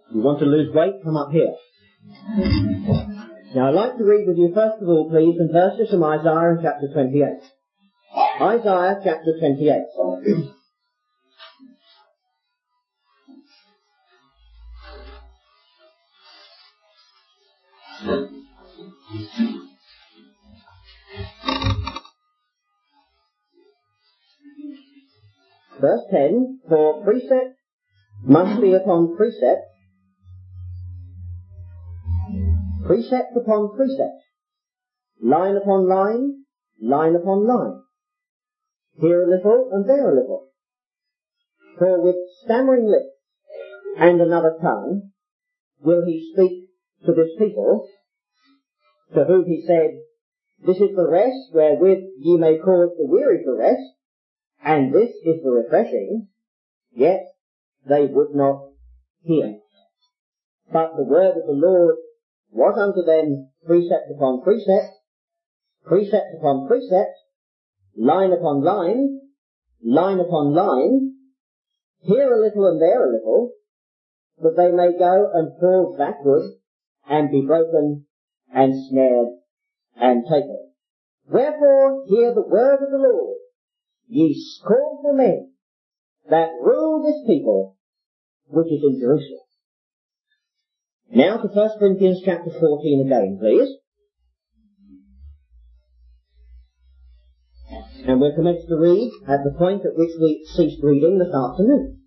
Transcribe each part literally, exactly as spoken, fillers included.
You want to lose weight? Come up here. Now I'd like to read with you first of all, please, some verses from Isaiah chapter twenty-eight. Isaiah chapter twenty-eight. Verse ten, for precept must be upon precept, precept upon precept, line upon line, line upon line, here a little and there a little. For with stammering lips and another tongue will he speak to this people, to whom he said, this is the rest wherewith ye may cause the weary to rest, and this is the refreshing, yet they would not hear. But the word of the Lord was unto them precept upon precept, precept upon precept, line upon line, line upon line, here a little and there a little, that they may go and fall backward and be broken and snared and taken. Wherefore hear the word of the Lord, ye scornful men that rule this people which is in Jerusalem. Now to First Corinthians chapter fourteen again, please. And we'll commence to read at the point at which we ceased reading this afternoon.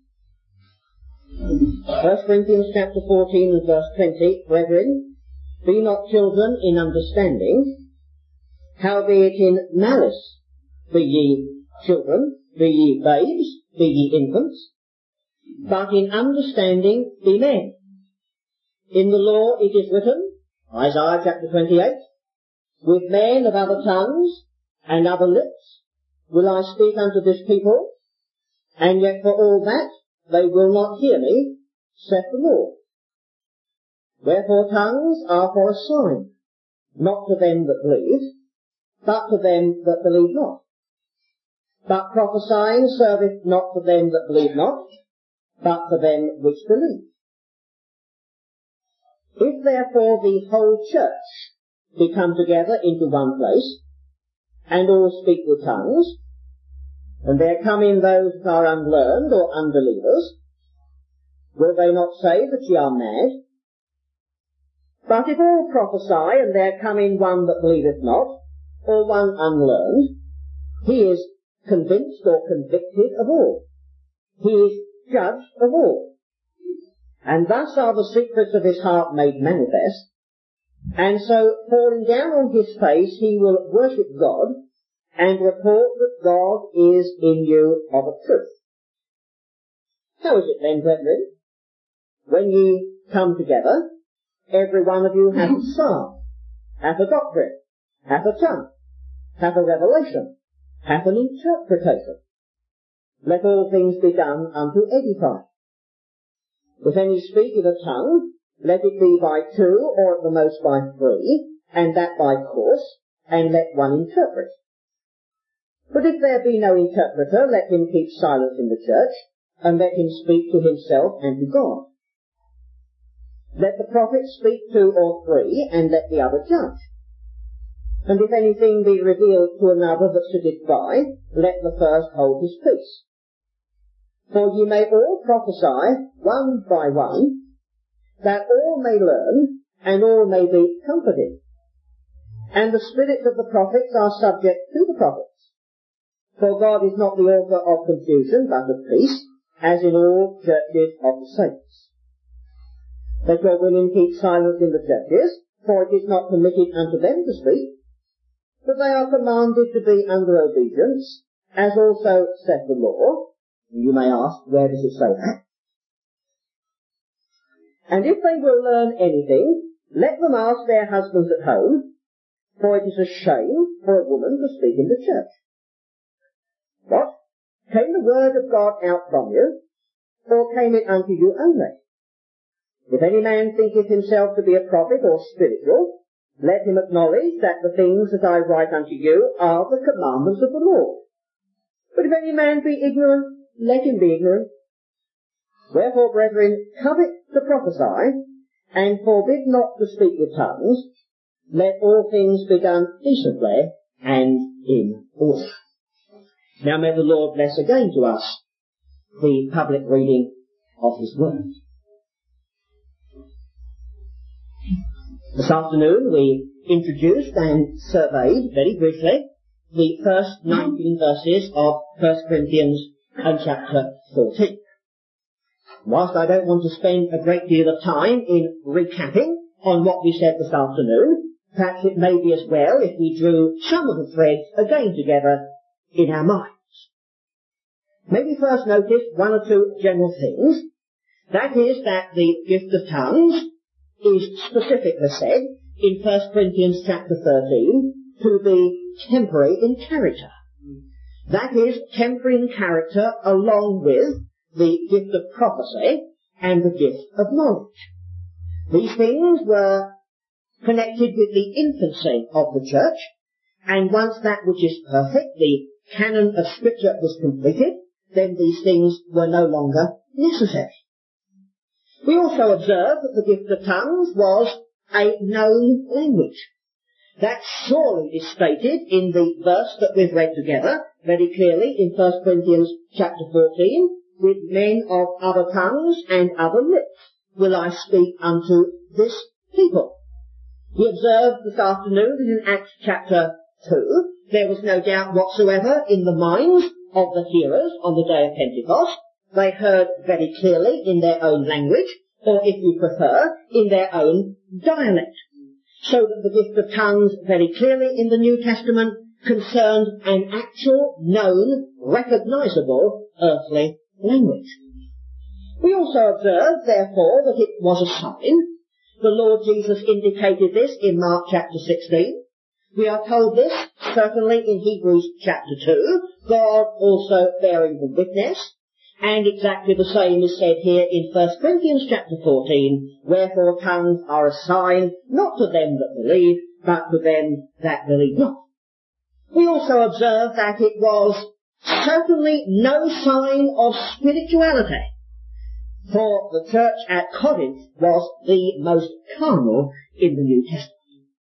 First Corinthians chapter fourteen and verse twenty, brethren, be not children in understanding, howbeit in malice be ye children, be ye babes, be ye infants, but in understanding be men. In the law it is written, Isaiah chapter twenty-eight, with men of other tongues and other lips will I speak unto this people, and yet for all that they will not hear me, saith the Lord. Wherefore tongues are for a sign, not to them that believe, but to them that believe not. But prophesying serveth not to them that believe not, but to them which believe. If therefore the whole church be come together into one place, and all speak with tongues, and there come in those that are unlearned or unbelievers, will they not say that ye are mad? But if all prophesy, and there come in one that believeth not, or one unlearned, he is convinced or convicted of all. He is judged of all. And thus are the secrets of his heart made manifest, and so falling down on his face he will worship God, and report that God is in you of a truth. How is it then, brethren? When ye come together, every one of you hath a psalm, hath a doctrine, hath a tongue, hath a revelation, hath an interpretation. Let all things be done unto edifying. If any speak in a tongue, let it be by two, or at the most by three, and that by course, and let one interpret. But if there be no interpreter, let him keep silence in the church, and let him speak to himself and to God. Let the prophet speak two or three, and let the other judge. And if anything be revealed to another that sitteth by, let the first hold his peace. For ye may all prophesy one by one, that all may learn, and all may be comforted. And the spirits of the prophets are subject to the prophets. For God is not the author of confusion, but of peace, as in all churches of the saints. Let your women keep silence in the churches, for it is not permitted unto them to speak, but they are commanded to be under obedience, as also saith the law. You may ask, where does it say that? And if they will learn anything, let them ask their husbands at home, for it is a shame for a woman to speak in the church. What? Came the word of God out from you, or came it unto you only? If any man thinketh himself to be a prophet or spiritual, let him acknowledge that the things that I write unto you are the commandments of the Lord. But if any man be ignorant, let him be ignorant. Wherefore, brethren, covet to prophesy, and forbid not to speak with tongues. Let all things be done decently and in order. Now may the Lord bless again to us the public reading of His Word. This afternoon we introduced and surveyed very briefly the first nineteen verses of First Corinthians and chapter fourteen. Whilst I don't want to spend a great deal of time in recapping on what we said this afternoon, perhaps it may be as well if we drew some of the threads again together in our minds. May we first notice one or two general things. That is that the gift of tongues is specifically said in First Corinthians chapter thirteen to be temporary in character. That is, temporary in character along with the gift of prophecy and the gift of knowledge. These things were connected with the infancy of the church, and once that which is perfect, the canon of Scripture, was completed, then these things were no longer necessary. We also observe that the gift of tongues was a known language. That surely is stated in the verse that we've read together very clearly in First Corinthians chapter fourteen, with men of other tongues and other lips will I speak unto this people. We observed this afternoon that in Acts chapter two, there was no doubt whatsoever in the minds of the hearers on the day of Pentecost. They heard very clearly in their own language, or if you prefer, in their own dialect. So that the gift of tongues very clearly in the New Testament concerned an actual, known, recognisable earthly language. We also observe, therefore, that it was a sign. The Lord Jesus indicated this in Mark chapter sixteen. We are told this certainly in Hebrews chapter two, God also bearing the witness, and exactly the same is said here in First Corinthians chapter fourteen, wherefore tongues are a sign, not to them that believe, but to them that believe not. We also observe that it was certainly no sign of spirituality, for the church at Corinth was the most carnal in the New Testament.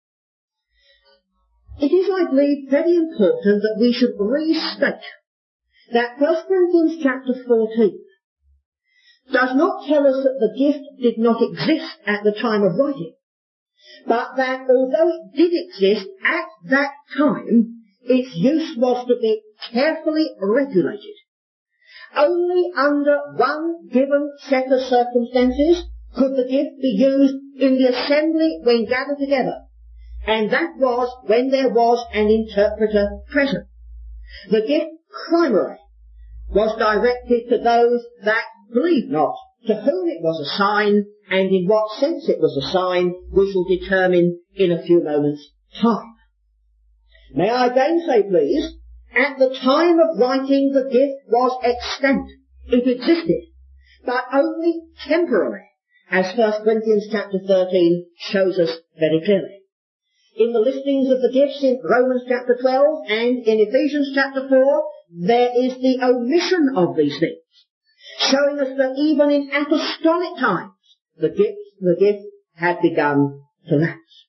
It is, I believe, very important that we should restate that First Corinthians chapter fourteen does not tell us that the gift did not exist at the time of writing, but that although it did exist at that time, its use was to be carefully regulated. Only under one given set of circumstances could the gift be used in the assembly when gathered together, and that was when there was an interpreter present. The gift primarily was directed to those that believed not, to whom it was a sign, and in what sense it was a sign we shall determine in a few moments' time. May I again say, please, at the time of writing the gift was extant. It existed, but only temporarily, as First Corinthians chapter thirteen shows us very clearly. In the listings of the gifts in Romans chapter twelve and in Ephesians chapter four, there is the omission of these things, showing us that even in apostolic times, the gift, the gift had begun to lapse.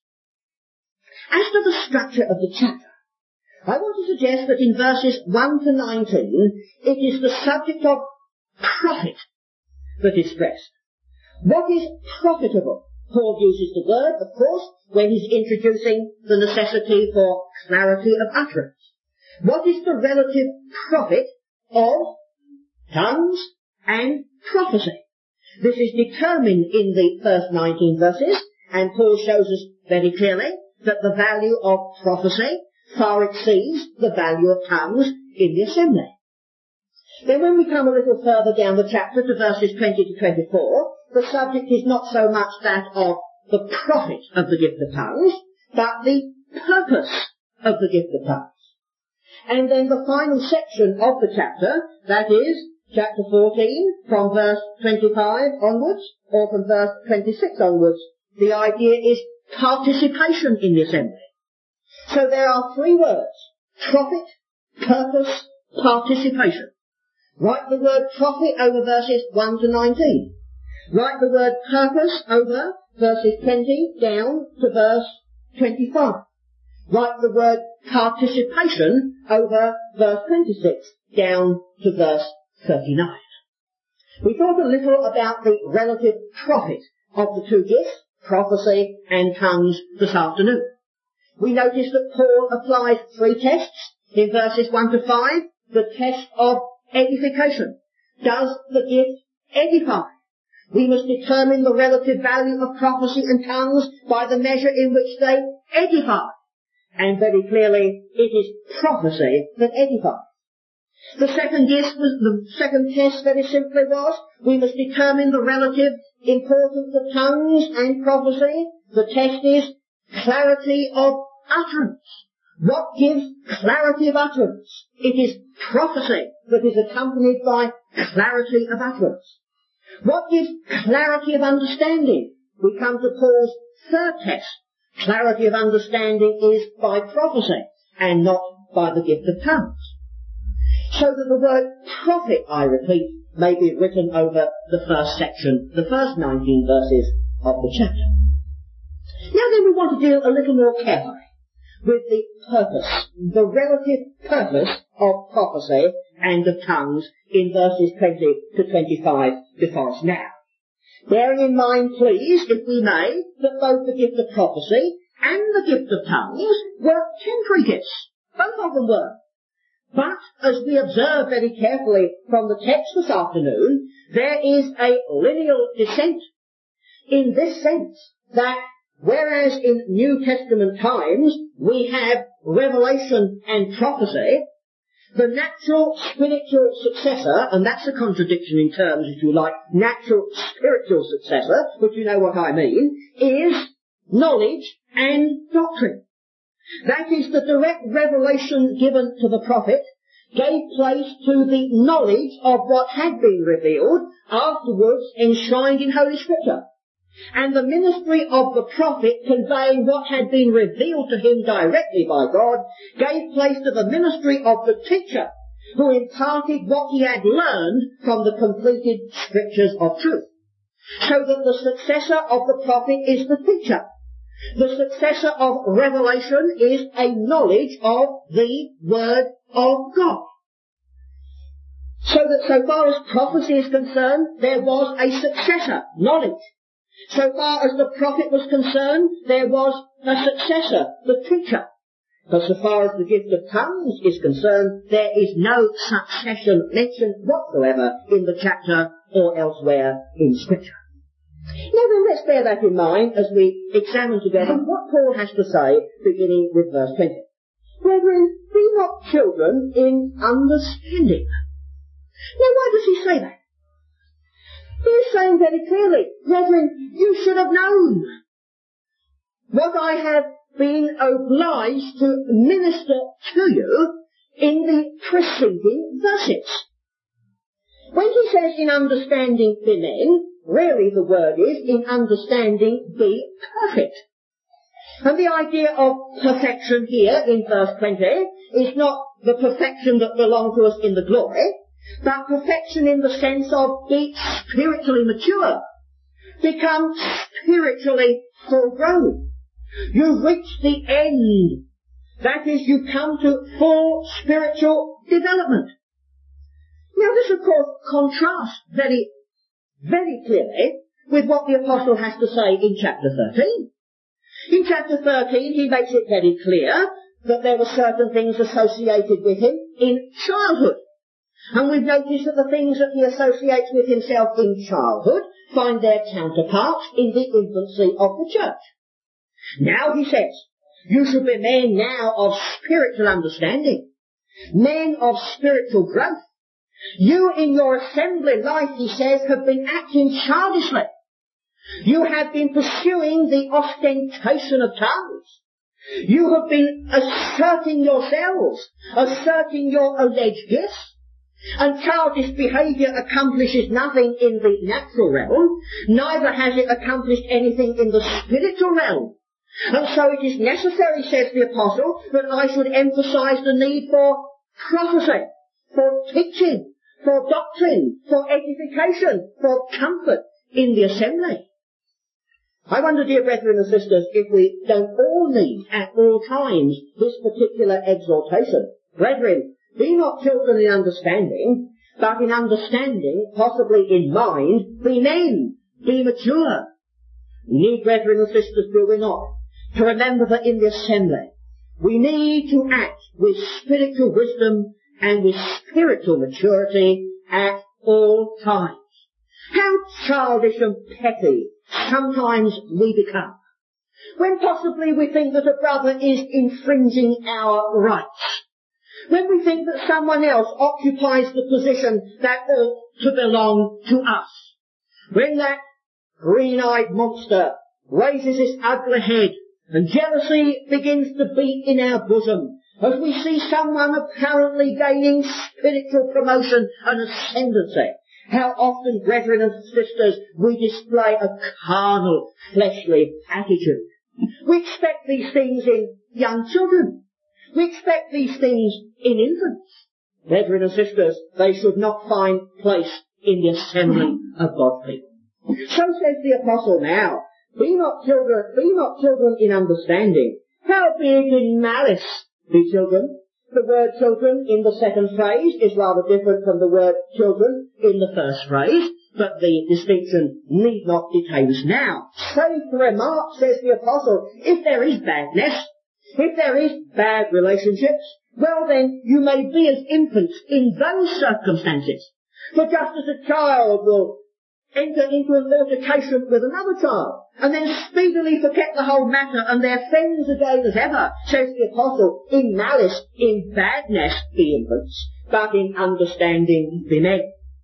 As to the structure of the chapter, I want to suggest that in verses one to nineteen, it is the subject of profit that is stressed. What is profitable? Paul uses the word, of course, when he's introducing the necessity for clarity of utterance. What is the relative profit of tongues and prophecy? This is determined in the first nineteen verses, and Paul shows us very clearly that the value of prophecy far exceeds the value of tongues in the assembly. Then when we come a little further down the chapter to verses twenty to twenty-four, the subject is not so much that of the profit of the gift of tongues, but the purpose of the gift of tongues. And then the final section of the chapter, that is, chapter fourteen, from verse twenty-five onwards, or from verse twenty-six onwards, the idea is participation in the assembly. So there are three words: profit, purpose, participation. Write the word prophet over verses one to nineteen. Write the word purpose over verses twenty down to verse twenty-five. Write the word participation over verse twenty-six down to verse thirty-nine. We thought a little about the relative profit of the two gifts, prophecy and tongues, this afternoon. We noticed that Paul applies three tests in verses one to five. The test of edification. Does the gift edify? We must determine the relative value of prophecy and tongues by the measure in which they edify. And very clearly, it is prophecy that edifies. The second gift was, the second test very simply was, we must determine the relative importance of tongues and prophecy. The test is clarity of utterance. What gives clarity of utterance? It is prophecy that is accompanied by clarity of utterance. What gives clarity of understanding? We come to Paul's third test. Clarity of understanding is by prophecy and not by the gift of tongues. So that the word prophet, I repeat, may be written over the first section, the first nineteen verses of the chapter. Now then we want to deal a little more carefully with the purpose, the relative purpose of prophecy and of tongues in verses twenty to twenty-five before us now. Bearing in mind, please, if we may, that both the gift of prophecy and the gift of tongues were temporary gifts. Both of them were. But, as we observe very carefully from the text this afternoon, there is a lineal descent in this sense that whereas in New Testament times we have revelation and prophecy, the natural spiritual successor, and that's a contradiction in terms, if you like, natural spiritual successor, but you know what I mean, is knowledge and doctrine. That is, the direct revelation given to the prophet gave place to the knowledge of what had been revealed, afterwards enshrined in Holy Scripture. And the ministry of the prophet, conveying what had been revealed to him directly by God, gave place to the ministry of the teacher, who imparted what he had learned from the completed Scriptures of truth. So that the successor of the prophet is the teacher. The successor of revelation is a knowledge of the Word of God. So that so far as prophecy is concerned, there was a successor, knowledge. So far as the prophet was concerned, there was a successor, the teacher. But so far as the gift of tongues is concerned, there is no succession mentioned whatsoever in the chapter or elsewhere in Scripture. Now then, let's bear that in mind as we examine together what Paul has to say, beginning with verse twenty. Brethren, be not children in understanding. Now, why does he say that? He's saying very clearly, brethren, you should have known what I have been obliged to minister to you in the preceding verses. When he says in understanding be men, really the word is in understanding be perfect. And the idea of perfection here in verse twenty is not the perfection that belonged to us in the glory, but perfection in the sense of be spiritually mature, become spiritually full grown. You reach the end. That is, you come to full spiritual development. Now this, of course, contrasts very, very clearly with what the Apostle has to say in chapter thirteen. In chapter thirteen, he makes it very clear that there were certain things associated with him in childhood. And we've noticed that the things that he associates with himself in childhood find their counterparts in the infancy of the church. Now, he says, you should be men now of spiritual understanding, men of spiritual growth. You in your assembly life, he says, have been acting childishly. You have been pursuing the ostentation of tongues. You have been asserting yourselves, asserting your alleged gifts. And childish behaviour accomplishes nothing in the natural realm, neither has it accomplished anything in the spiritual realm. And so it is necessary, says the Apostle, that I should emphasise the need for prophecy, for teaching, for doctrine, for edification, for comfort in the assembly. I wonder, dear brethren and sisters, if we don't all need at all times this particular exhortation. Brethren, be not children in understanding, but in understanding, possibly in mind, be men, be mature. We need, brethren and sisters, do we not, to remember that in the assembly we need to act with spiritual wisdom and with spiritual maturity at all times. How childish and petty sometimes we become, when possibly we think that a brother is infringing our rights, when we think that someone else occupies the position that ought to belong to us, when that green-eyed monster raises its ugly head and jealousy begins to beat in our bosom as we see someone apparently gaining spiritual promotion and ascendancy. How often, brethren and sisters, we display a carnal, fleshly attitude. We expect these things in young children. We expect these things in infants. Brethren and sisters, they should not find place in the assembly of God's people. So says the apostle now, be not children, be not children in understanding. Howbeit in malice be children. The word children in the second phrase is rather different from the word children in the first phrase, but the distinction need not detain us now. Save to remark, says the apostle, if there is badness, if there is bad relationships, well then you may be as infants in those circumstances. For just as a child will enter into an altercation with another child, and then speedily forget the whole matter, and they're friends again as ever, says the apostle, in malice, in badness be infants, but in understanding be men.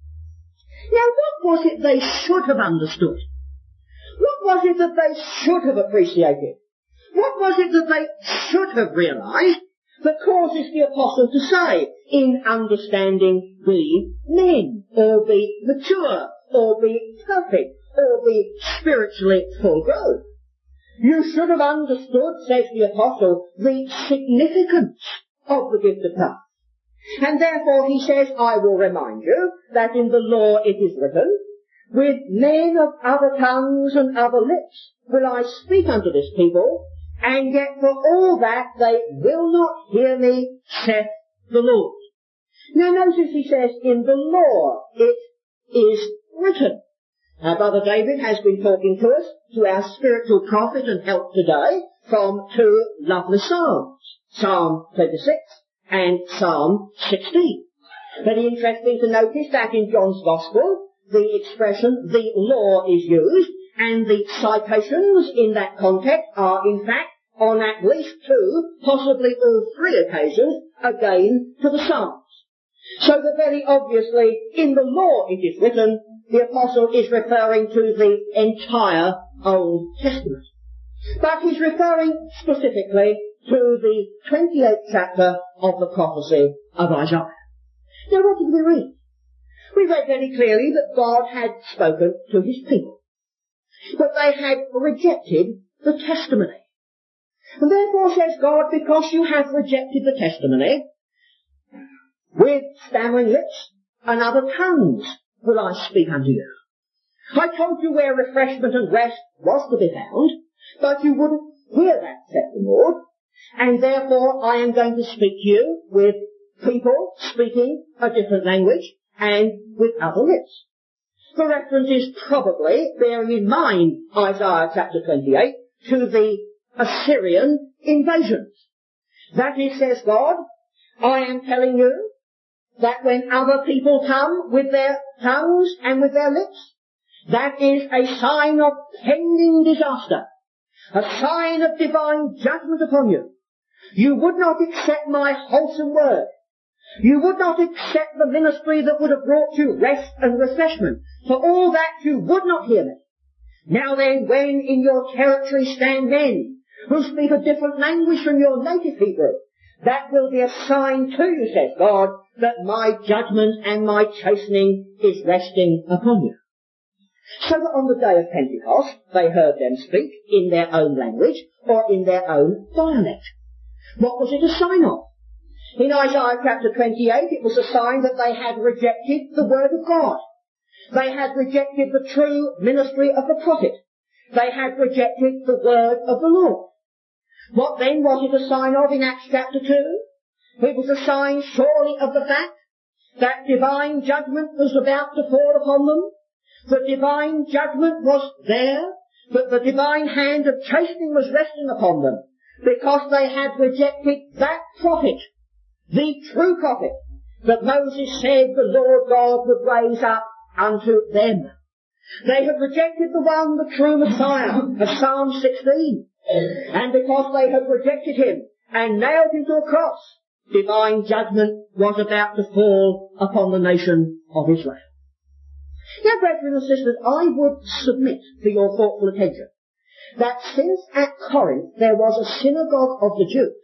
Now what was it they should have understood? What was it that they should have appreciated? What was it that they should have realised that causes the apostle to say, in understanding be men, or be mature, or be perfect, or be spiritually full grown? You should have understood, says the apostle, the significance of the gift of tongues. And therefore he says, I will remind you that in the law it is written, with men of other tongues and other lips will I speak unto this people, and yet for all that they will not hear me, saith the Lord. Now notice he says, in the law it is written. Our brother David has been talking to us, to our spiritual prophet and help today, from two lovely psalms, Psalm twenty-six and Psalm sixteen. Very interesting to notice that in John's Gospel, the expression, the law, is used, and the citations in that context are, in fact, on at least two, possibly all three occasions, again to the Psalms. So that very obviously, in the law it is written, the apostle is referring to the entire Old Testament. But he's referring specifically to the twenty-eighth chapter of the prophecy of Isaiah. Now what did we read? We read very clearly that God had spoken to his people, but they had rejected the testimony. And therefore, says God, because you have rejected the testimony, with stammering lips and other tongues will I speak unto you. I told you where refreshment and rest was to be found, but you wouldn't hear that, said the Lord, and therefore I am going to speak to you with people speaking a different language and with other lips. The reference is probably, bearing in mind Isaiah chapter twenty-eight, to the Assyrian invasions. That is, says God, I am telling you that when other people come with their tongues and with their lips, that is a sign of pending disaster, a sign of divine judgment upon you. You would not accept my wholesome word. You would not accept the ministry that would have brought you rest and refreshment. For all that you would not hear me. Now then, when in your territory stand men who speak a different language from your native Hebrew, that will be a sign to you, says God, that my judgment and my chastening is resting upon you. So that on the day of Pentecost, they heard them speak in their own language or in their own dialect. What was it a sign of? In Isaiah chapter twenty-eight, it was a sign that they had rejected the word of God. They had rejected the true ministry of the prophet. They had rejected the word of the Lord. What then was it a sign of in Acts chapter two? It was a sign surely of the fact that divine judgment was about to fall upon them. The divine judgment was there, but the divine hand of chastening was resting upon them because they had rejected that prophet, the true prophet, that Moses said the Lord God would raise up unto them. They had rejected the one, the true Messiah of Psalm sixteen. And because they had rejected him and nailed him to a cross, divine judgment was about to fall upon the nation of Israel. Now, brethren and sisters, I would submit to your thoughtful attention that since at Corinth there was a synagogue of the Jews,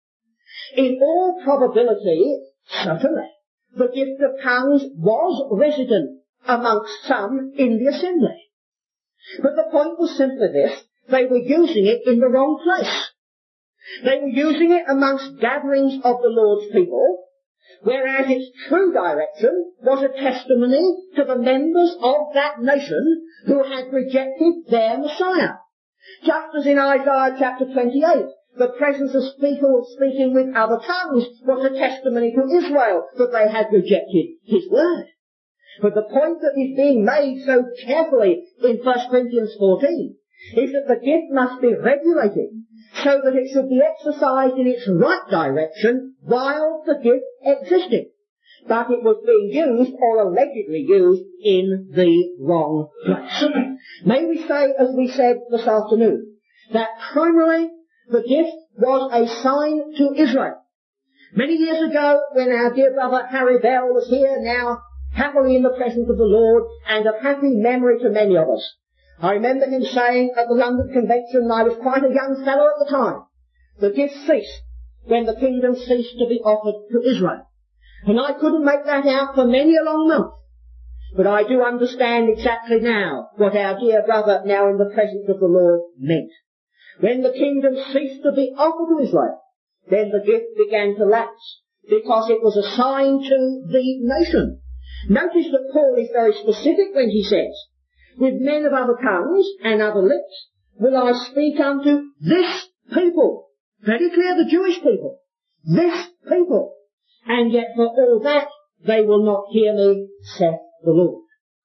in all probability, certainly, the gift of tongues was resident amongst some in the assembly. But the point was simply this: they were using it in the wrong place. They were using it amongst gatherings of the Lord's people, whereas its true direction was a testimony to the members of that nation who had rejected their Messiah. Just as in Isaiah chapter twenty-eight, the presence of people speaking with other tongues was a testimony to Israel that they had rejected his word. But the point that is being made so carefully in First Corinthians fourteen is that the gift must be regulated so that it should be exercised in its right direction while the gift existed. But it was being used, or allegedly used, in the wrong place. May we say, as we said this afternoon, that primarily the gift was a sign to Israel. Many years ago, when our dear brother Harry Bell was here, now happily in the presence of the Lord, and of happy memory to many of us, I remember him saying at the London Convention, and I was quite a young fellow at the time, the gift ceased when the kingdom ceased to be offered to Israel. And I couldn't make that out for many a long month. But I do understand exactly now what our dear brother, now in the presence of the Lord, meant. When the kingdom ceased to be offered to Israel, then the gift began to lapse, because it was a sign to the nation. Notice that Paul is very specific when he says, with men of other tongues and other lips will I speak unto this people. Very clear, the Jewish people. This people. And yet for all that they will not hear me, saith the Lord.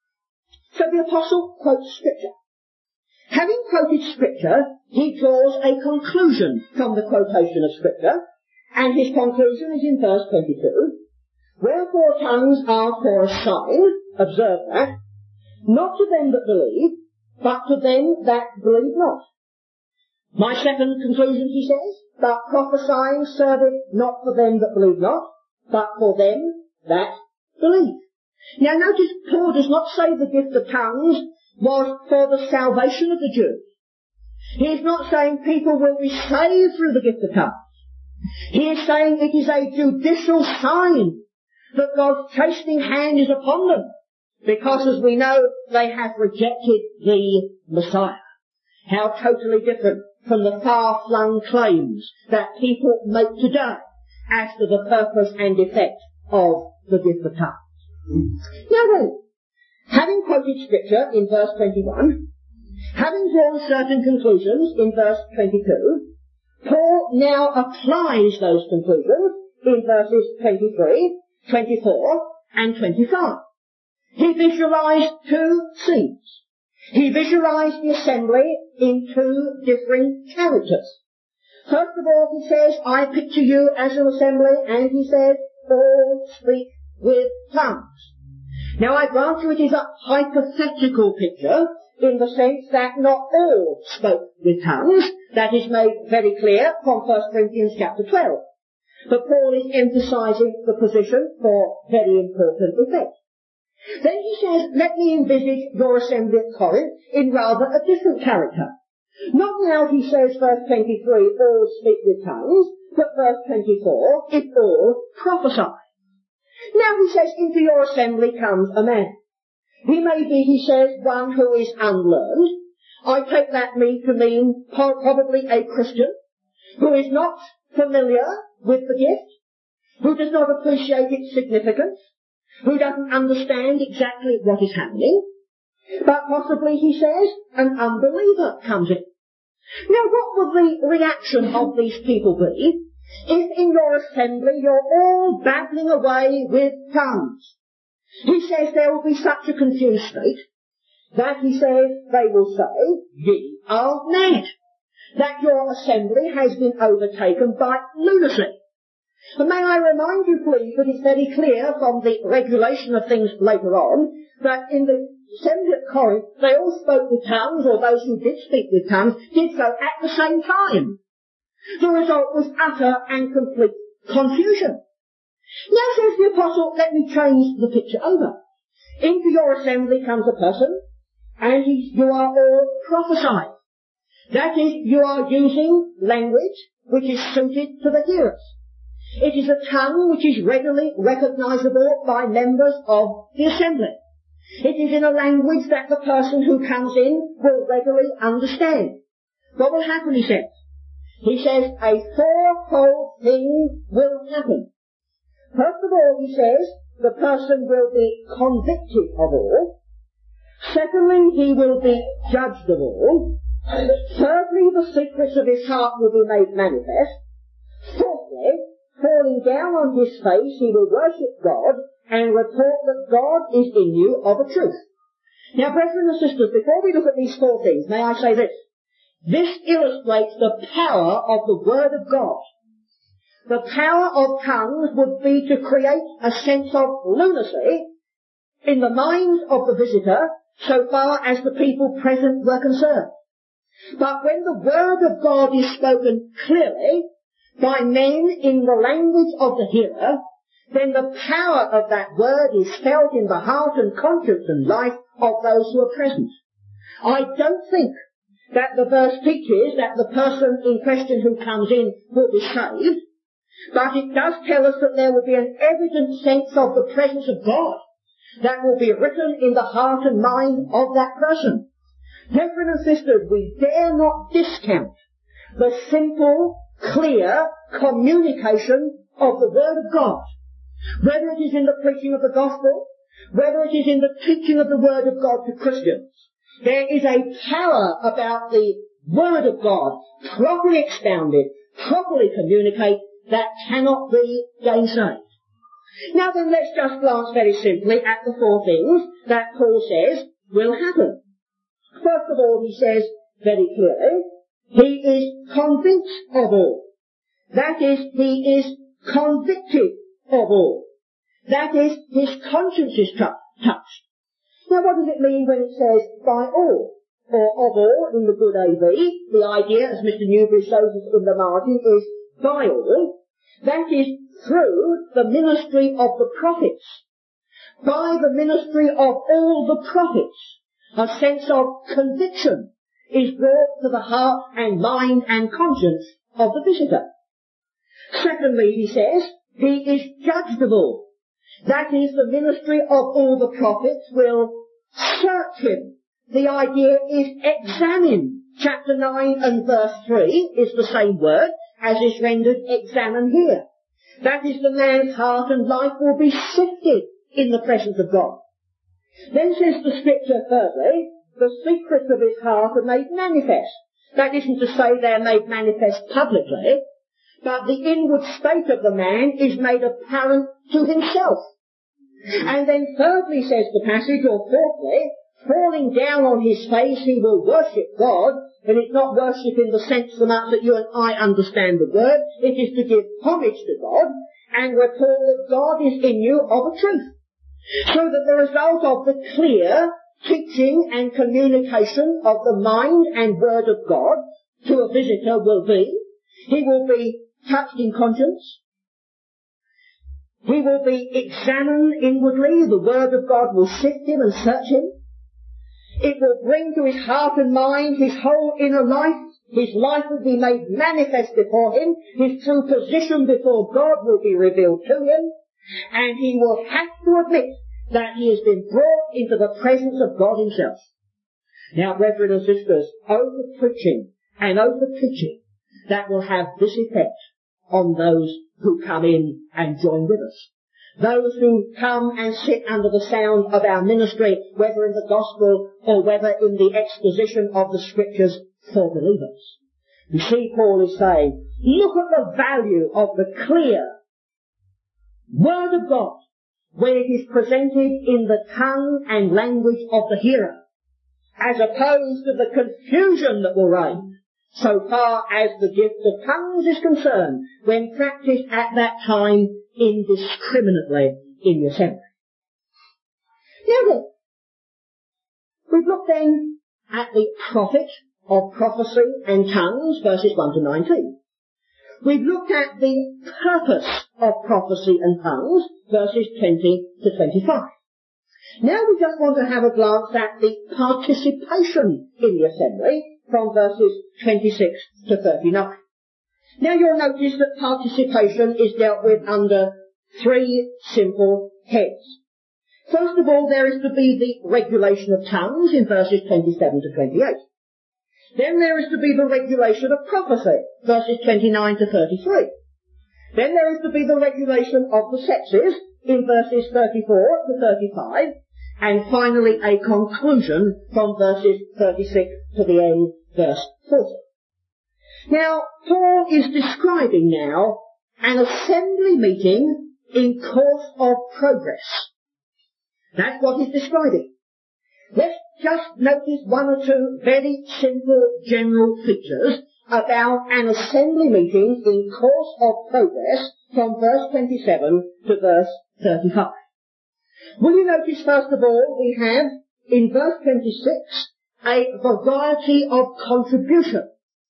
So the apostle quotes Scripture. Having quoted Scripture, he draws a conclusion from the quotation of Scripture, and his conclusion is in verse twenty-two. Wherefore tongues are for a sign, observe that, not to them that believe, but to them that believe not. My second conclusion, he says, but prophesying serveth not for them that believe not, but for them that believe. Now notice, Paul does not say the gift of tongues was for the salvation of the Jews. He is not saying people will be saved through the gift of tongues. He is saying it is a judicial sign that God's chastening hand is upon them, because as we know, they have rejected the Messiah. How totally different from the far-flung claims that people make today as to the purpose and effect of the gift of tongues. Now then, having quoted Scripture in verse twenty-one, having drawn certain conclusions in verse twenty-two, Paul now applies those conclusions in verses twenty-three, twenty-four, and twenty-five. He visualized two scenes. He visualized the assembly in two different characters. First of all, he says, I picture you as an assembly, and he says, all speak with tongues. Now I grant you it is a hypothetical picture, in the sense that not all spoke with tongues. That is made very clear from First Corinthians chapter twelve. But Paul is emphasizing the position for very important effect. Then he says, let me envisage your assembly at Corinth in rather a different character. Not now, he says, verse twenty-three, all speak with tongues, but verse twenty-four, if all prophesy. Now he says, into your assembly comes a man. He may be, he says, one who is unlearned. I take that mean to mean probably a Christian who is not familiar with the gift. who does not appreciate its significance, who doesn't understand exactly what is happening, but possibly, he says, an unbeliever comes in. Now, what would the reaction of these people be if in your assembly you're all babbling away with tongues? He says there will be such a confused state that, he says, they will say, ye are mad, that your assembly has been overtaken by lunacy. And may I remind you, please, that it's very clear from the regulation of things later on that in the assembly at Corinth they all spoke with tongues, or those who did speak with tongues did so at the same time. The result was utter and complete confusion. Now, says the apostle, let me change the picture over. Into your assembly comes a person, and he, you are all prophesying. That is, you are using language which is suited to the hearers. It is a tongue which is readily recognisable by members of the assembly. It is in a language that the person who comes in will readily understand. What will happen, he says? He says a fourfold thing will happen. First of all, he says, the person will be convicted of all. Secondly, he will be judged of all. Thirdly, the secrets of his heart will be made manifest. Fourthly, falling down on his face, he will worship God and report that God is in you of a truth. Now, brethren and sisters, before we look at these four things, may I say this? This illustrates the power of the Word of God. The power of tongues would be to create a sense of lunacy in the minds of the visitor so far as the people present were concerned. But when the Word of God is spoken clearly by men in the language of the hearer, then the power of that Word is felt in the heart and conscience and life of those who are present. I don't think that the verse teaches that the person in question who comes in will be saved, but it does tell us that there will be an evident sense of the presence of God that will be written in the heart and mind of that person. Brethren and sisters, we dare not discount the simple, clear communication of the Word of God. Whether it is in the preaching of the gospel, whether it is in the teaching of the Word of God to Christians, there is a power about the Word of God, properly expounded, properly communicated, that cannot be gainsaid. Now then, let's just glance very simply at the four things that Paul says will happen. First of all, he says very clearly, he is convinced of all. That is, he is convicted of all. That is, his conscience is touched. Now, what does it mean when it says by all, or of all in the good A V? The idea, as Mister Newbury shows us in the margin, is by all. That is, through the ministry of the prophets. By the ministry of all the prophets, a sense of conviction is brought to the heart and mind and conscience of the visitor. Secondly, he says, he is judged of all. That is, the ministry of all the prophets will search him. The idea is examine. Chapter nine and verse three is the same word as is rendered examine here. That is, the man's heart and life will be sifted in the presence of God. Then says the Scripture, thirdly, the secrets of his heart are made manifest. That isn't to say they are made manifest publicly, but the inward state of the man is made apparent to himself. And then thirdly, says the passage, or fourthly, falling down on his face he will worship God, but it's not worship in the sense so much that you and I understand the word. It is to give homage to God and report that God is in you of a truth. So that the result of the clear teaching and communication of the mind and word of God to a visitor will be, he will be touched in conscience. He will be examined inwardly. The word of God will sift him and search him. It will bring to his heart and mind his whole inner life. His life will be made manifest before him. His true position before God will be revealed to him. And he will have to admit that he has been brought into the presence of God himself. Now, brethren and sisters, over preaching and over teaching that will have this effect on those who come in and join with us. Those who come and sit under the sound of our ministry, whether in the gospel or whether in the exposition of the scriptures for believers. You see, Paul is saying, look at the value of the clear Word of God when it is presented in the tongue and language of the hearer, as opposed to the confusion that will reign so far as the gift of tongues is concerned when practiced at that time indiscriminately in the assembly. Now then, we've looked then at the profit of prophecy and tongues, verses one to nineteen. We've looked at the purpose of prophecy and tongues, verses twenty to twenty-five. Now we just want to have a glance at the participation in the assembly from verses twenty-six to thirty-nine. Now you'll notice that participation is dealt with under three simple heads. First of all, there is to be the regulation of tongues in verses twenty-seven to twenty-eight. Then there is to be the regulation of prophecy, verses twenty-nine to thirty-three. Then there is to be the regulation of the sexes in verses thirty-four to thirty-five. And finally a conclusion from verses thirty-six to the end, verse forty. Now, Paul is describing now an assembly meeting in course of progress. That's what he's describing. Let's just notice one or two very simple general features about an assembly meeting in course of progress from verse twenty-seven to verse thirty-five. Will you notice, first of all, we have in verse twenty-six a variety of contribution.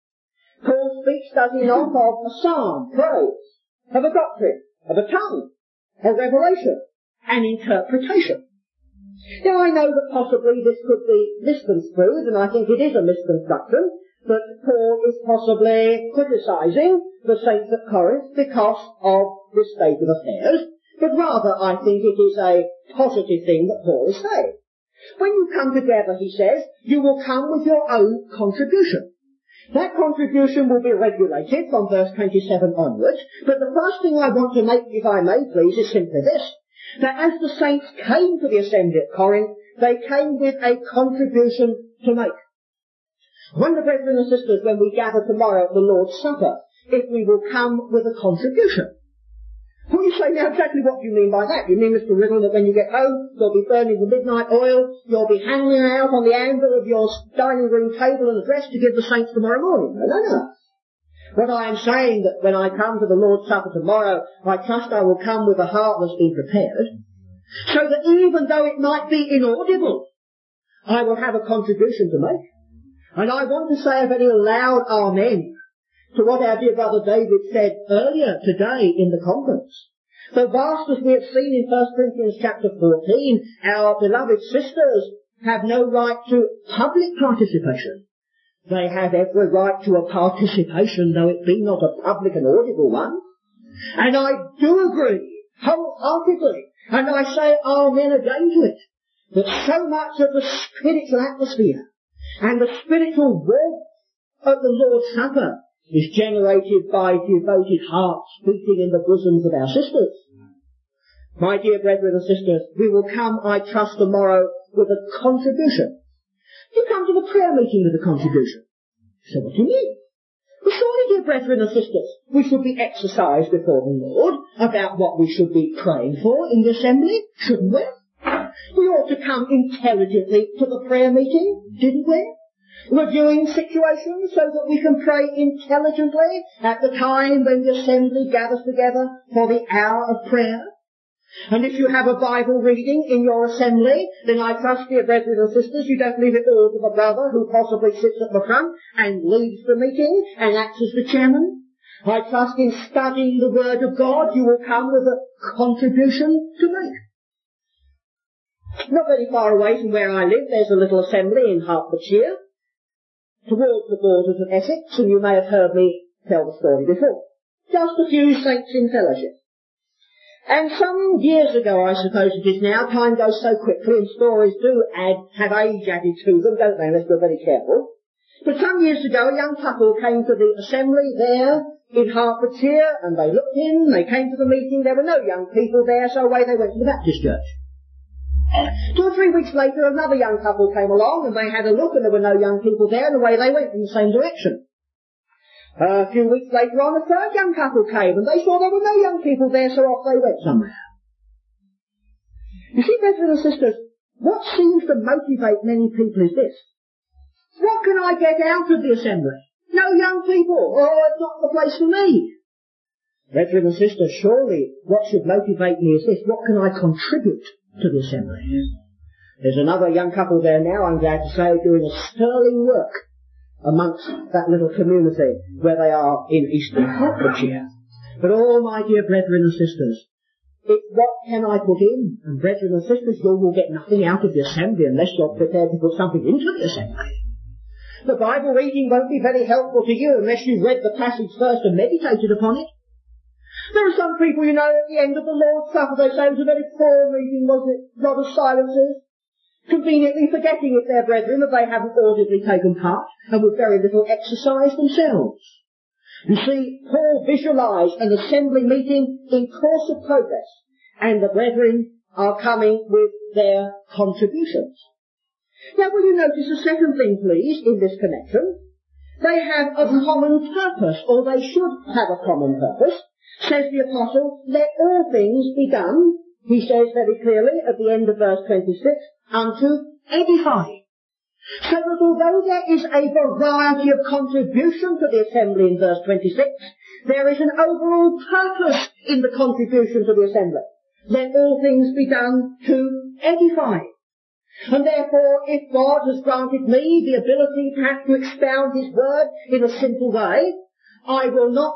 Paul speaks, does he not, of a psalm, praise, of a doctrine, of a tongue, a revelation, an interpretation. Now I know that possibly this could be misconstrued, and I think it is a misconstruction, that Paul is possibly criticising the saints at Corinth because of this state of affairs, but rather I think it is a positive thing that Paul is saying. When you come together, he says, you will come with your own contribution. That contribution will be regulated from verse twenty-seven onwards, but the first thing I want to make, if I may please, is simply this, that as the saints came to the assembly at Corinth, they came with a contribution to make. I wonder, brethren and sisters, when we gather tomorrow at the Lord's Supper, if we will come with a contribution. Well, you say, now exactly what do you mean by that? You mean, Mister Riddle, that when you get home, you'll be burning the midnight oil, you'll be hanging out on the anvil of your dining room table and address to give the saints tomorrow morning? No, no, no. What I am saying, that when I come to the Lord's Supper tomorrow, I trust I will come with a heart that's been prepared, so that even though it might be inaudible, I will have a contribution to make. And I want to say a very loud amen to what our dear brother David said earlier today in the conference. So vast as we have seen in First Corinthians chapter fourteen, our beloved sisters have no right to public participation. They have every right to a participation, though it be not a public and audible one. And I do agree wholeheartedly, and I say amen again to it, that so much of the spiritual atmosphere and the spiritual warmth of the Lord's Supper is generated by devoted hearts beating in the bosoms of our sisters. My dear brethren and sisters, we will come, I trust, tomorrow with a contribution. You come to the prayer meeting with a contribution. So what do you mean? Well, surely, dear brethren and sisters, we should be exercised before the Lord about what we should be praying for in the assembly, shouldn't we? We ought to come intelligently to the prayer meeting, didn't we? Reviewing situations so that we can pray intelligently at the time when the assembly gathers together for the hour of prayer. And if you have a Bible reading in your assembly, then I trust, dear brethren and sisters, you don't leave it all to the brother who possibly sits at the front and leads the meeting and acts as the chairman. I trust in studying the Word of God, you will come with a contribution to make. Not very far away from where I live, there's a little assembly in Hertfordshire, towards the borders of Essex, and you may have heard me tell the story before. Just a few saints in fellowship. And some years ago, I suppose it is now, time goes so quickly and stories do add, have age added to them, don't they, unless we're very careful. But some years ago, a young couple came to the assembly there in Hertfordshire, and they looked in, they came to the meeting, there were no young people there, so away they went to the Baptist church. Two or three weeks later, another young couple came along, and they had a look, and there were no young people there, and away they went in the same direction. Uh, a few weeks later on, a third young couple came, and they saw there were no young people there, so off they went somewhere. You see, brethren and sisters, what seems to motivate many people is this. What can I get out of the assembly? No young people. Oh, it's not the place for me. Brethren and sisters, surely what should motivate me is this. What can I contribute to the assembly? There's another young couple there now, I'm glad to say, doing a sterling work amongst that little community where they are in eastern Hertfordshire. But oh, my dear brethren and sisters, it's what can I put in? And brethren and sisters, you will get nothing out of the assembly unless you're prepared to put something into the assembly. The Bible reading won't be very helpful to you unless you've read the passage first and meditated upon it. There are some people, you know, at the end of the Lord's Supper, they say it was a very poor meeting, wasn't it? A lot of silences. Conveniently forgetting if they're brethren that they haven't audibly taken part, and with very little exercise themselves. You see, Paul visualised an assembly meeting in course of progress, and the brethren are coming with their contributions. Now, will you notice a second thing, please, in this connection? They have a common purpose, or they should have a common purpose. Says the Apostle, let all things be done, he says very clearly at the end of verse twenty-six, unto edifying. So that although there is a variety of contribution to the assembly in verse twenty-six, there is an overall purpose in the contribution to the assembly. Let all things be done to edify. And therefore, if God has granted me the ability perhaps to expound His Word in a simple way, I will not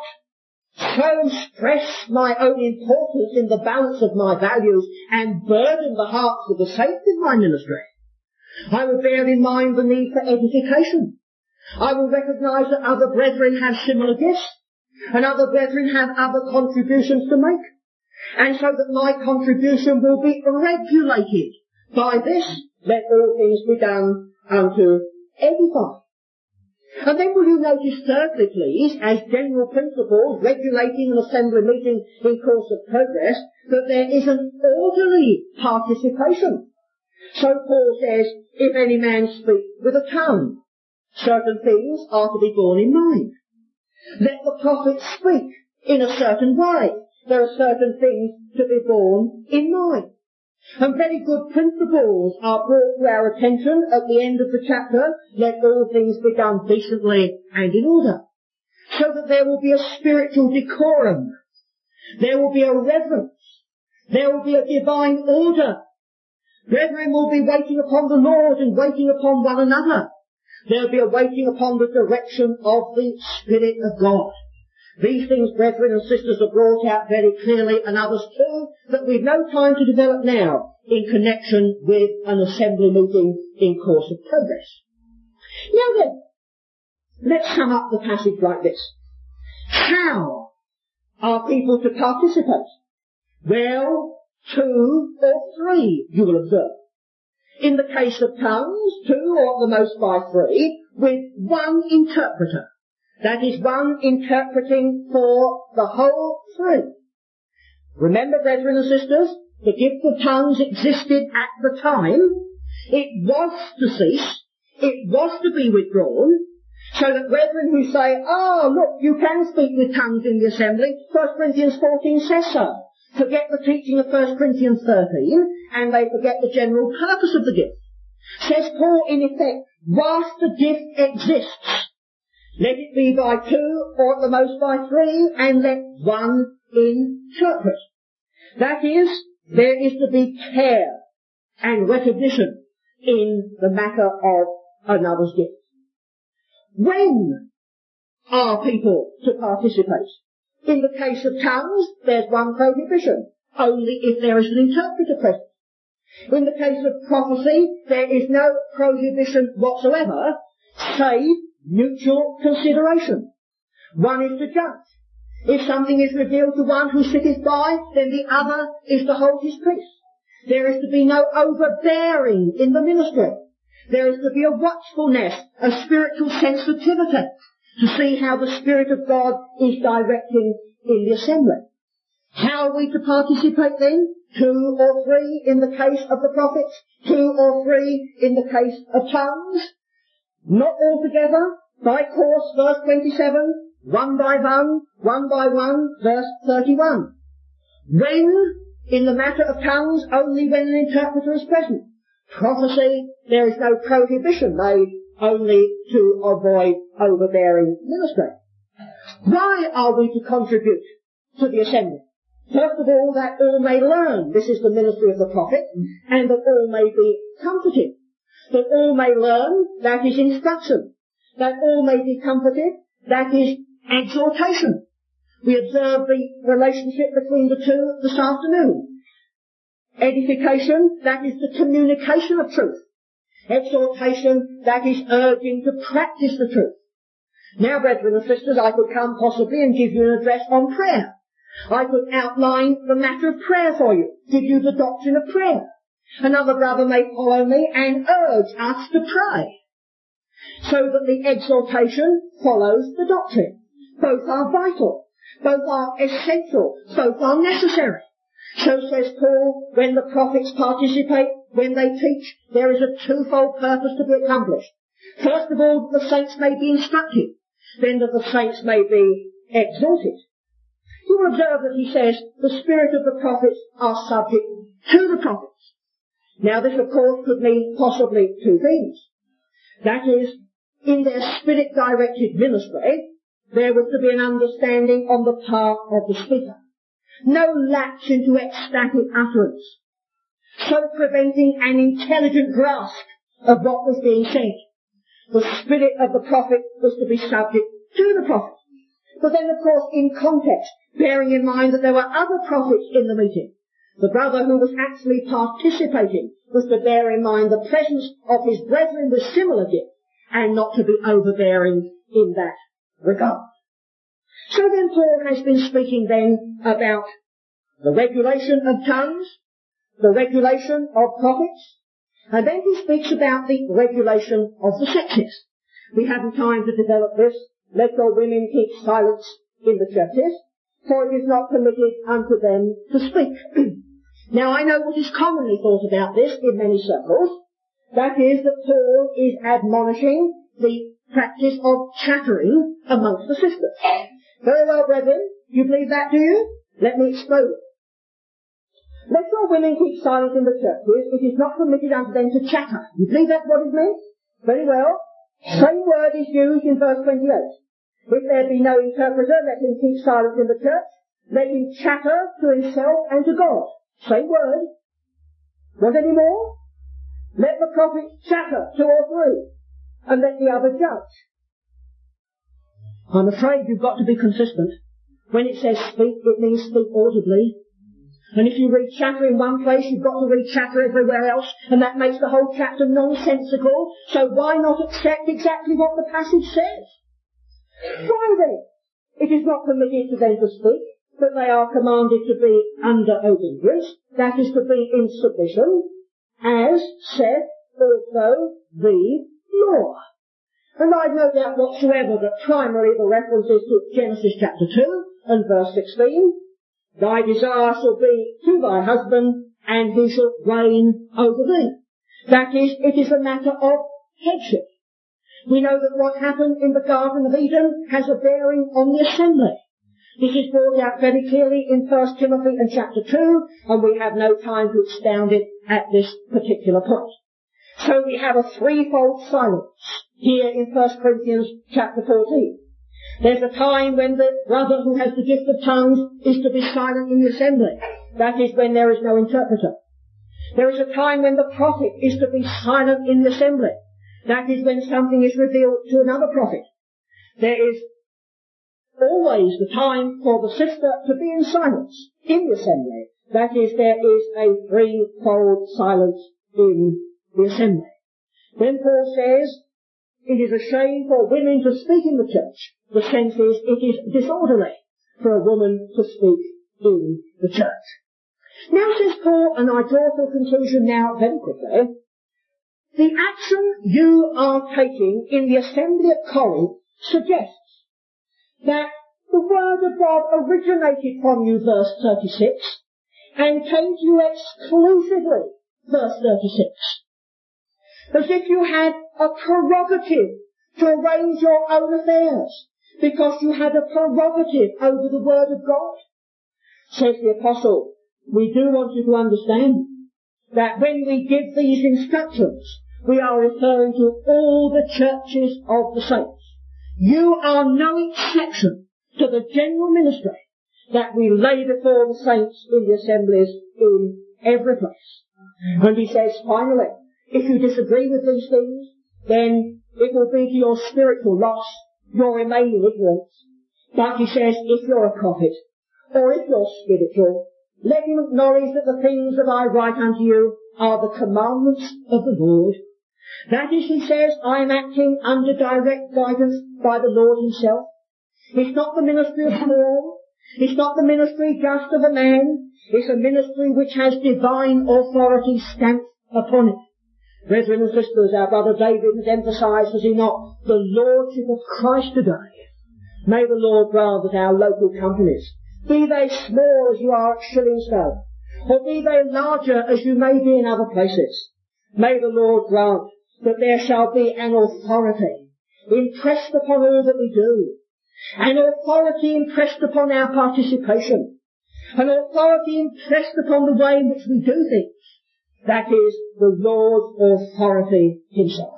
so stress my own importance in the balance of my values and burden the hearts of the saints in my ministry. I will bear in mind the need for edification. I will recognise that other brethren have similar gifts, and other brethren have other contributions to make, and so that my contribution will be regulated by this. Let all things be done unto edify. And then will you notice thirdly, please, as general principles regulating an assembly meeting in course of progress, that there is an orderly participation. So Paul says, if any man speak with a tongue, certain things are to be borne in mind. Let the prophet speak in a certain way. There are certain things to be borne in mind. And very good principles are brought to our attention at the end of the chapter. Let all things be done decently and in order. So that there will be a spiritual decorum. There will be a reverence. There will be a divine order. Brethren will be waiting upon the Lord and waiting upon one another. There will be a waiting upon the direction of the Spirit of God. These things, brethren and sisters, are brought out very clearly, and others too, that we've no time to develop now in connection with an assembly meeting in course of progress. Now then, let's sum up the passage like this. How are people to participate? Well, two or three, you will observe. In the case of tongues, two or at the most by three, with one interpreter. That is, one interpreting for the whole three. Remember, brethren and sisters, the gift of tongues existed at the time. It was to cease. It was to be withdrawn. So that brethren who say, oh, look, you can speak with tongues in the assembly, First Corinthians fourteen says so. Forget the teaching of First Corinthians thirteen, and they forget the general purpose of the gift. Says Paul, in effect, whilst the gift exists, let it be by two, or at the most by three, and let one interpret. That is, there is to be care and recognition in the matter of another's gift. When are people to participate? In the case of tongues, there's one prohibition, only if there is an interpreter present. In the case of prophecy, there is no prohibition whatsoever, save mutual consideration. One is to judge. If something is revealed to one who sitteth by, then the other is to hold his peace. There is to be no overbearing in the ministry. There is to be a watchfulness, a spiritual sensitivity. to see how the Spirit of God is directing in the assembly. How are we to participate then? Two or three in the case of the prophets, two or three in the case of tongues. Not all together, by course, verse twenty-seven, one by one, one by one, verse thirty-one. When, in the matter of tongues, only when an interpreter is present. Prophecy, there is no prohibition made, only to avoid overbearing ministry. Why are we to contribute to the assembly? First of all, that all may learn, this is the ministry of the prophet, and that all may be comforted. That all may learn, that is instruction. That all may be comforted, that is exhortation. We observe the relationship between the two this afternoon. Edification, that is the communication of truth. Exhortation, that is urging to practice the truth. Now, brethren and sisters, I could come possibly and give you an address on prayer. I could outline the matter of prayer for you, give you the doctrine of prayer. Another brother may follow me and urge us to pray, so that the exhortation follows the doctrine. Both are vital, both are essential, both are necessary. So says Paul, when the prophets participate, when they teach, there is a twofold purpose to be accomplished. First of all, that the saints may be instructed, then that the saints may be exhorted. You will observe that he says the spirit of the prophets are subject to the prophets. Now this, of course, could mean possibly two things. That is, in their spirit-directed ministry, there was to be an understanding on the part of the speaker. No lapse into ecstatic utterance, so preventing an intelligent grasp of what was being said. The spirit of the prophet was to be subject to the prophet. But then, of course, in context, bearing in mind that there were other prophets in the meeting, the brother who was actually participating was to bear in mind the presence of his brethren with similar gifts, and not to be overbearing in that regard. So then Paul has been speaking then about the regulation of tongues, the regulation of prophets, and then he speaks about the regulation of the sexes. We haven't time to develop this. Let your women keep silence in the churches, for it is not permitted unto them to speak. Now I know what is commonly thought about this in many circles. That is that Paul is admonishing the practice of chattering amongst the sisters. Very well, brethren, you believe that, do you? Let me explode it. Let your women keep silence in the churches. It is not permitted unto them to chatter. You believe that's what it means? Very well. Same word is used in verse twenty-eight. If there be no interpreter, let him keep silence in the church. Let him chatter to himself and to God. Same word. Want any more? Let the prophets chatter, two or three, and let the other judge. I'm afraid you've got to be consistent. When it says speak, it means speak audibly. And if you read chatter in one place, you've got to read chatter everywhere else, and that makes the whole chapter nonsensical. So why not accept exactly what the passage says? Why then? It is not permitted to them to speak, but they are commanded to be under obedience, that is to be in submission, as saith also the law. And I've no doubt whatsoever that primarily the reference is to Genesis chapter two and verse sixteen. Thy desire shall be to thy husband, and he shall reign over thee. That is, it is a matter of headship. We know that what happened in the Garden of Eden has a bearing on the assembly. This is brought out very clearly in First Timothy and chapter two, and we have no time to expound it at this particular point. So we have a threefold silence here in First Corinthians chapter fourteen. There's a time when the brother who has the gift of tongues is to be silent in the assembly. That is when there is no interpreter. There is a time when the prophet is to be silent in the assembly. That is when something is revealed to another prophet. There is always the time for the sister to be in silence in the assembly. That is, there is a threefold silence in the assembly. When Paul says, it is a shame for women to speak in the church, the sense is it is disorderly for a woman to speak in the church. Now, says Paul, and I draw to a conclusion now very quickly, the action you are taking in the assembly at Corinth suggests that the Word of God originated from you, verse thirty-six, and came to you exclusively, verse thirty-six. As if you had a prerogative to arrange your own affairs, because you had a prerogative over the Word of God. Says the Apostle, we do want you to understand that when we give these instructions, we are referring to all the churches of the saints. You are no exception to the general ministry that we lay before the saints in the assemblies in every place. And he says, finally, if you disagree with these things, then it will be to your spiritual loss, your remaining ignorance. But he says, if you're a prophet, or if you're spiritual, let him acknowledge that the things that I write unto you are the commandments of the Lord. That is, he says, I am acting under direct guidance by the Lord himself. It's not the ministry of Paul. It's not the ministry just of a man. It's a ministry which has divine authority stamped upon it. Brethren and sisters, our brother David has emphasized, has he not, the Lordship of Christ today. May the Lord grant that our local companies, be they small as you are at Shillingstone, or be they larger as you may be in other places, may the Lord grant that there shall be an authority impressed upon all that we do, an authority impressed upon our participation, an authority impressed upon the way in which we do things. That is the Lord's authority himself.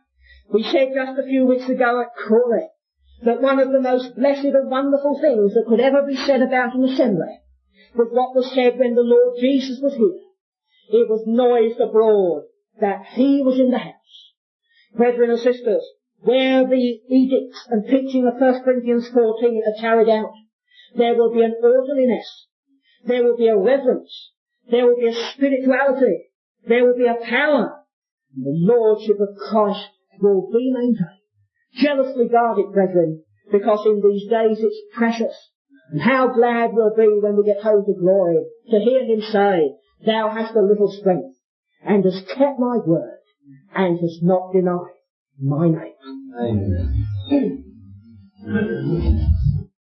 We said just a few weeks ago at Crawley that one of the most blessed and wonderful things that could ever be said about an assembly was what was said when the Lord Jesus was here. It was noised abroad that he was in the house. Brethren and sisters, where the edicts and teaching of First Corinthians fourteen are carried out, there will be an orderliness, there will be a reverence, there will be a spirituality, there will be a power, and the Lordship of Christ will be maintained. Jealously guard it, brethren, because in these days it's precious. And how glad we'll be when we get home to glory to hear him say, thou hast a little strength, and hast kept my word, and hast not denied my name. Amen.